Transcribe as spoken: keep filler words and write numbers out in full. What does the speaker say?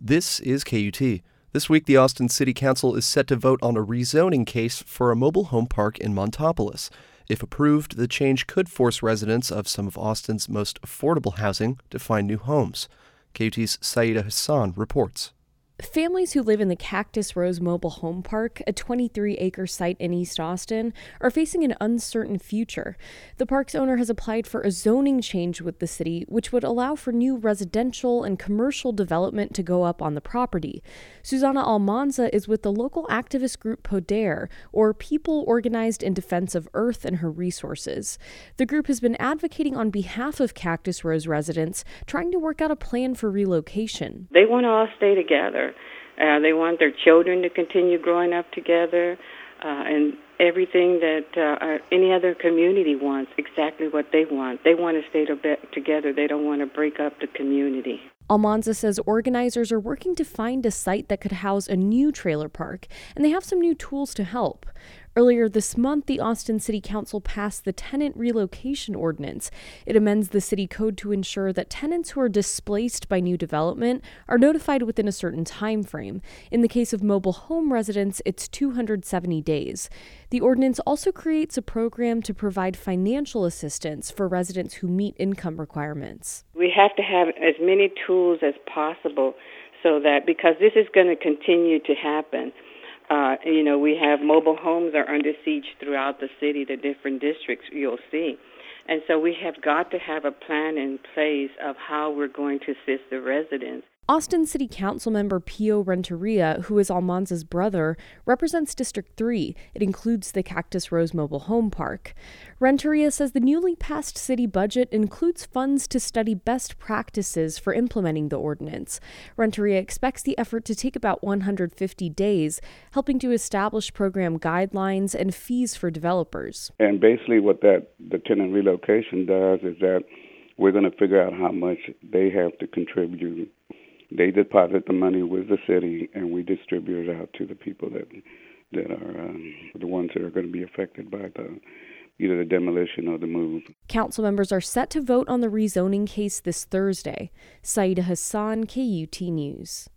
This is K U T. This week, the Austin City Council is set to vote on a rezoning case for a mobile home park in Montopolis. If approved, the change could force residents of some of Austin's most affordable housing to find new homes. K U T's Saida Hassan reports. Families who live in the Cactus Rose Mobile Home Park, a twenty-three acre site in East Austin, are facing an uncertain future. The park's owner has applied for a zoning change with the city, which would allow for new residential and commercial development to go up on the property. Susana Almanza is with the local activist group Poder, or People Organized in Defense of Earth and Her Resources. The group has been advocating on behalf of Cactus Rose residents, trying to work out a plan for relocation. They want to all stay together. Uh, they want their children to continue growing up together, uh, and everything that uh, any other community wants, exactly what they want. They want to stay to be- together. They don't want to break up the community. Almanza says organizers are working to find a site that could house a new trailer park, and they have some new tools to help. Earlier this month, the Austin City Council passed the Tenant Relocation Ordinance. It amends the city code to ensure that tenants who are displaced by new development are notified within a certain time frame. In the case of mobile home residents, it's two hundred seventy days. The ordinance also creates a program to provide financial assistance for residents who meet income requirements. We have to have as many tools as possible so that, because this is going to continue to happen. Uh, you know, we have mobile homes are under siege throughout the city, the different districts you'll see. And so we have got to have a plan in place of how we're going to assist the residents. Austin City Council member Pio Renteria, who is Almanza's brother, represents District three. It includes the Cactus Rose Mobile Home Park. Renteria says the newly passed city budget includes funds to study best practices for implementing the ordinance. Renteria expects the effort to take about one hundred fifty days, helping to establish program guidelines and fees for developers. And basically what that the tenant relocation does is that we're going to figure out how much they have to contribute. They deposit the money with the city, and we distribute it out to the people that that are um, the ones that are going to be affected by the either the demolition or the move. Council members are set to vote on the rezoning case this Thursday. Saida Hassan, K U T News.